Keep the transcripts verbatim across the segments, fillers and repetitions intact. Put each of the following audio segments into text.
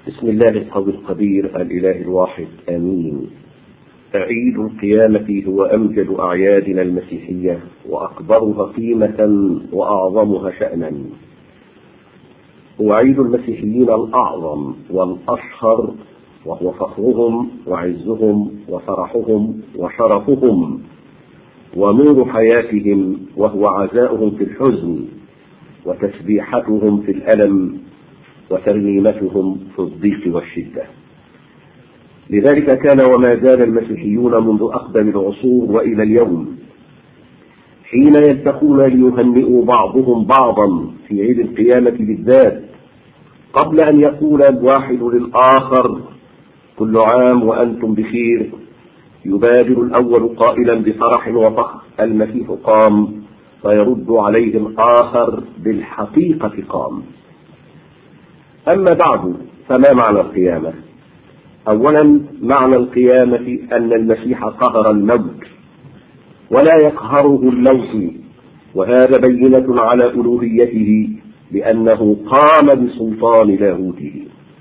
بسم الله القوي القدير الإله الواحد آمين. عيد القيامة هو أمجد أعيادنا المسيحية وأكبرها قيمة وأعظمها شأنا. هو عيد المسيحيين الأعظم والأشهر، وهو فخرهم وعزهم وفرحهم وشرفهم ونور حياتهم، وهو عزاؤهم في الحزن وتسبيحتهم في الألم وترنيمتهم في الضيق والشدة. لذلك كان وما زال المسيحيون منذ أقدم العصور وإلى اليوم حين يلتقون ليهنئوا بعضهم بعضا في عيد القيامة بالذات، قبل أن يقول الواحد للآخر كل عام وأنتم بخير، يبادر الأول قائلا بفرح وفخر المسيح قام، فيرد عليه الآخر بالحقيقة قام. أما بعد، فما معنى القيامة؟ أولا، معنى القيامة أن المسيح قهر الموت ولا يقهره الموت، وهذا بينة على ألوهيته لأنه قام بسلطان لاهوته.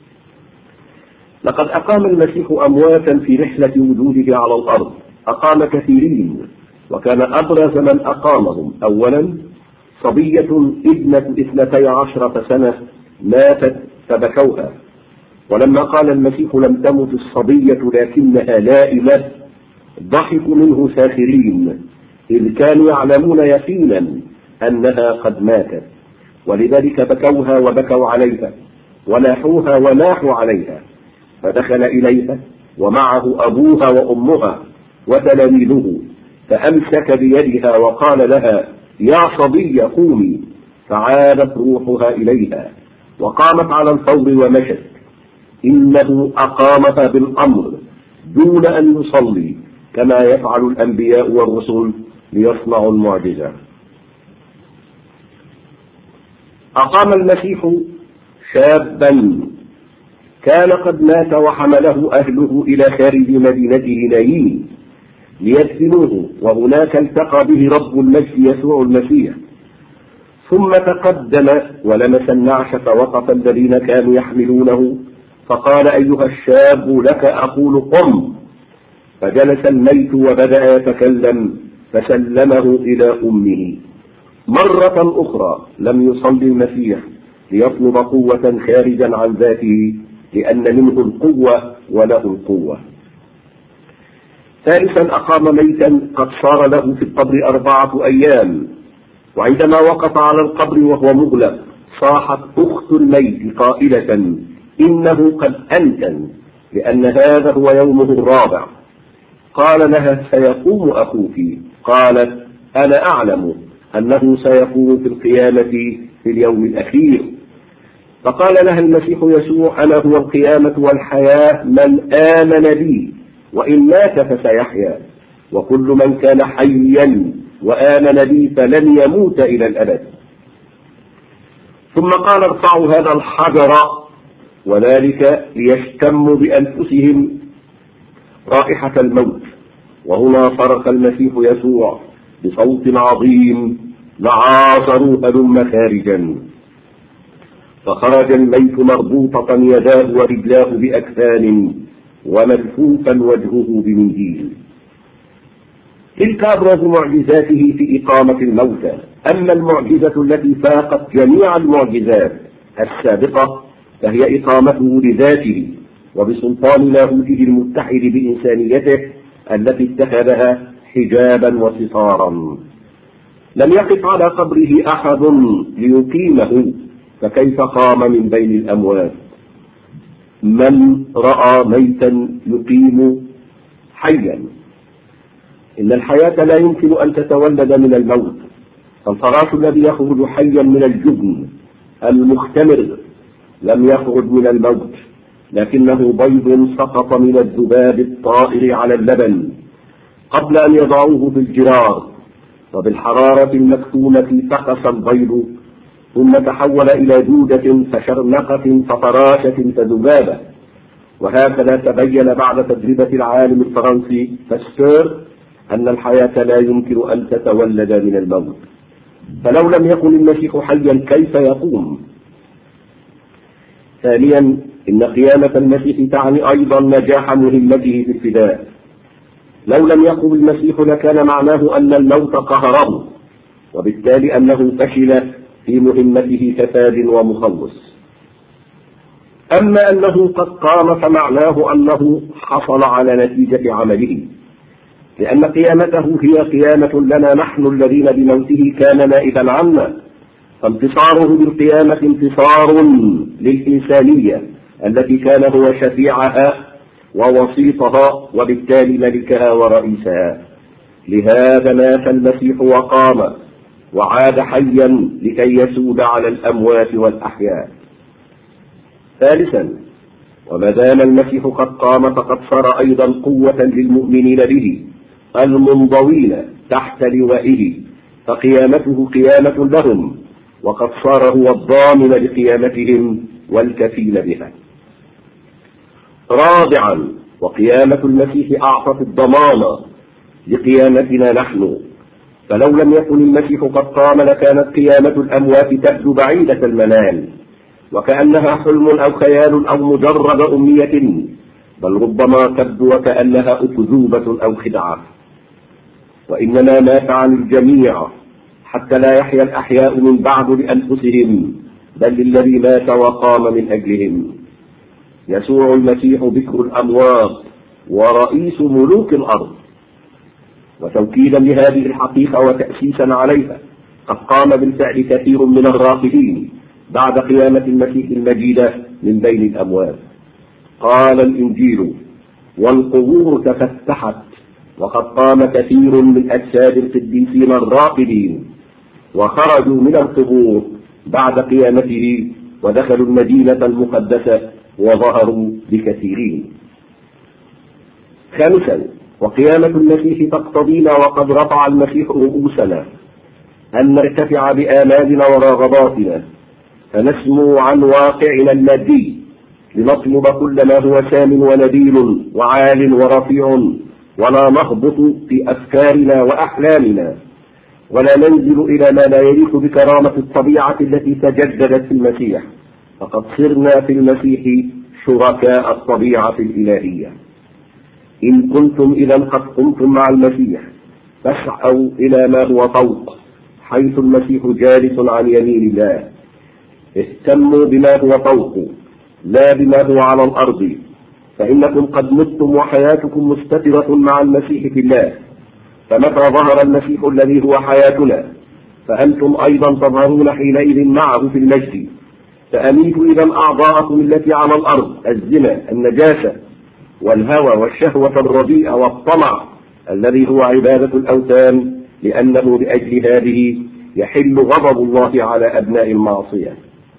لقد أقام المسيح أمواتا في رحلة وجوده على الأرض، أقام كثيرين، وكان أبرز من أقامهم أولا صبية ابنة اثنتي عشرة سنة ماتت فبكوها، ولما قال المسيح لم تمت الصبية لكنها لائمة ضحكوا منه ساخرين، إذ كانوا يعلمون يقينا أنها قد ماتت، ولذلك بكوها وبكوا عليها وناحوها وناحوا عليها. فدخل إليها ومعه أبوها وأمها وتلاميذه، فأمسك بيدها وقال لها يا صبية قومي، فعادت روحها إليها وقامت على الفور ومشت. إنه أقامها بالأمر دون أن يصلي كما يفعل الأنبياء والرسل ليصنعوا المعجزة. أقام المسيح شابا كان قد مات وحمله أهله إلى خارج مدينته نايين ليدفنوه، وهناك التقى به رب المجد يسوع المسيح، ثم تقدم ولمس النعش فوقف الذين كانوا يحملونه، فقال أيها الشاب لك أقول قم. فجلس الميت وبدأ يتكلم فسلمه إلى أمه. مرة أخرى لم يصلي المسيح ليطلب قوة خارجا عن ذاته، لأن منه القوة وله القوة. ثالثا، أقام ميتا قد صار له في القبر أربعة أيام، وعندما وقف على القبر وهو مغلق صاحت أخت الميت قائلة إنه قد أنتن، لأن هذا هو يومه الرابع. قال لها سيقوم أخوك. قالت أنا أعلم أنه سيقوم في القيامة في اليوم الأخير. فقال لها المسيح يسوع أنا هو القيامة والحياة، من آمن بي وإن مات فسيحيا، وكل من كان حيا وآمن بي فلن يموت إلى الأبد. ثم قال ارفعوا هذا الحجر، وذلك ليشتموا بأنفسهم رائحة الموت. وهنا صرخ المسيح يسوع بصوت عظيم لعازر هلم خارجا، فخرج الميت مربوطة يداه ورجلاه بأكفان وملفوفا وجهه بمنديل. تلك أبرز معجزاته في إقامة الموتى. أما المعجزة التي فاقت جميع المعجزات السابقة فهي إقامته لذاته وبسلطان لاهوته المتحد بإنسانيته التي اتخذها حجابا وستارا. لم يقف على قبره أحد ليقيمه، فكيف قام من بين الأموات؟ من رأى ميتا يقيم حيا؟ إن الحياة لا يمكن أن تتولد من الموت. الفراش الذي يخرج حيا من الجبن المختمر لم يخرج من الموت، لكنه بيض سقط من الذباب الطائر على اللبن قبل أن يضعوه في الجرار، وبالحرارة المكتومة فقس البيض، ثم تحول إلى دودة فشرنقة ففراشة فذبابة. وهكذا تبين بعد تجربة العالم الفرنسي باستور أن الحياة لا يمكن أن تتولد من الموت. فلو لم يكن المسيح حيا كيف يقوم؟ ثانيا، إن قيامة المسيح تعني أيضا نجاح مهمته في الفداء. لو لم يقم المسيح لكان معناه أن الموت قهره، وبالتالي أنه فشل في مهمته كفاد ومخلص. أما أنه قد قام فمعناه أنه حصل على نتيجة عمله، لأن قيامته هي قيامة لنا نحن الذين بموته كان نائبا عنا، فانتصاره بالقيامة انتصار للإنسانية التي كان هو شفيعها ووسيطها وبالتالي ملكها ورئيسها. لهذا مات المسيح وقام وعاد حيا لكي يسود على الأموات والأحياء. ثالثا، وما دام المسيح قد قام فقد صار أيضا قوة للمؤمنين به المنضوين تحت لوائه، فقيامته قيامة لهم، وقد صار هو الضامن لقيامتهم والكفيل بها. رابعا، وقيامة المسيح أعطت الضمان لقيامتنا نحن، فلو لم يكن المسيح قد قام لكانت قيامة الأموات تبدو بعيدة المنال، وكأنها حلم أو خيال أو مجرد أمنية، بل ربما تبدو وكأنها أكذوبة أو خدعة. وإنما مات عن الجميع حتى لا يحيا الأحياء من بعد لأنفسهم، بل الذي مات وقام من أجلهم. يسوع المسيح بكر الأموات ورئيس ملوك الأرض. وتوكيدا لهذه الحقيقة وتأسيسا عليها، قد قام بالفعل كثير من الراقدين بعد قيامة المسيح المجيدة من بين الأموات. قال الإنجيل: والقبور تفتحت وقد قام كثير من أجساد القديسين الراقدين وخرجوا من القبور بعد قيامته ودخلوا المدينة المقدسة وظهروا بكثيرين. خامسا، وقيامة المسيح تقتضينا وقد رفع المسيح رؤوسنا أن نرتفع بآمالنا ورغباتنا، فنسمو عن واقعنا المادي لنطلب كل ما هو سام ونبيل وعال ورفيع، ولا نهبط في أفكارنا وأحلامنا، ولا ننزل إلى ما لا يليق بكرامة الطبيعة التي تجددت في المسيح، فقد صرنا في المسيح شركاء الطبيعة الإلهية. إن كنتم إذا قد قمتم مع المسيح فاسعوا إلى ما هو فوق، حيث المسيح جالس عن يمين الله. اهتموا بما هو فوق لا بما هو على الأرض، فإنكم قد متم وحياتكم مستترة مع المسيح في الله، فمتى ظهر المسيح الذي هو حياتنا فأنتم أيضا تظهرون حينئذ معه في المجد. فأميتوا إذا أعضاءكم التي على الأرض، الزنا، النجاسة، والهوى والشهوة الرديئة والطمع الذي هو عبادة الأوثان، لأنه لأجل هذه يحل غضب الله على أبناء المعصية.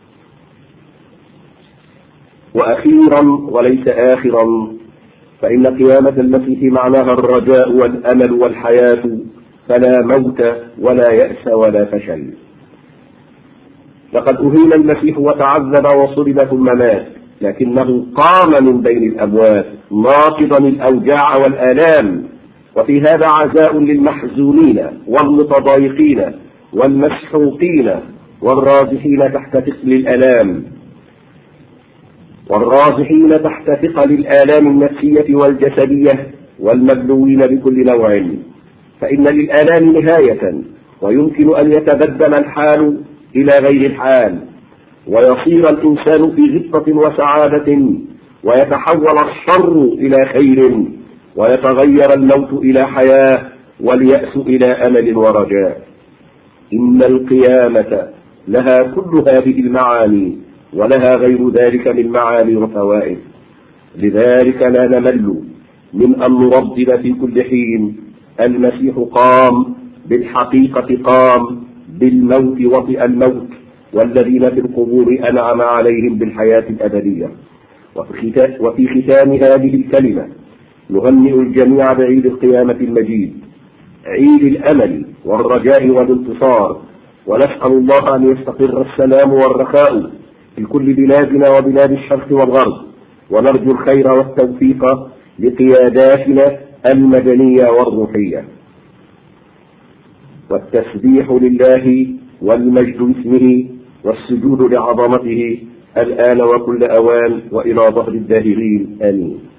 وأخيرا وليس آخرا، فإن قيامة المسيح معناها الرجاء والأمل والحياة، فلا موت ولا يأس ولا فشل. لقد أهين المسيح وتعذب وصلب ثم مات، لكنه قام من بين الأموات ناقضا الأوجاع والآلام، وفي هذا عزاء للمحزونين والمتضايقين والمسحوقين والراجحين تحت ثقل الآلام والراجحين تحت ثقل الآلام النفسية والجسدية والمبلوين بكل نوع. فإن للآلام نهاية، ويمكن أن يتبدل الحال إلى غير الحال، ويصير الإنسان في غبطة وسعادة، ويتحول الشر إلى خير، ويتغير الموت إلى حياة، واليأس إلى أمل ورجاء. إن القيامة لها كل هذه المعاني، ولها غير ذلك من معاني وفوائد. لذلك لا نمل من أن نردد في كل حين: المسيح قام، بالحقيقة قام، بالموت وطئ الموت، والذين في القبور أنعم عليهم بالحياة الأبدية. وفي ختام هذه الكلمة نهنئ الجميع بعيد القيامة المجيد، عيد الأمل والرجاء والانتصار، ونسأل الله أن يستقر السلام والرخاء في كل بلادنا وبلاد الشرق والغرب، ونرجو الخير والتوفيق لقياداتنا المدنية والروحية. والتسبيح لله والمجد اسمه والسجود لعظمته الآن وكل أوان وإلى ظهر الداهرين، آمين.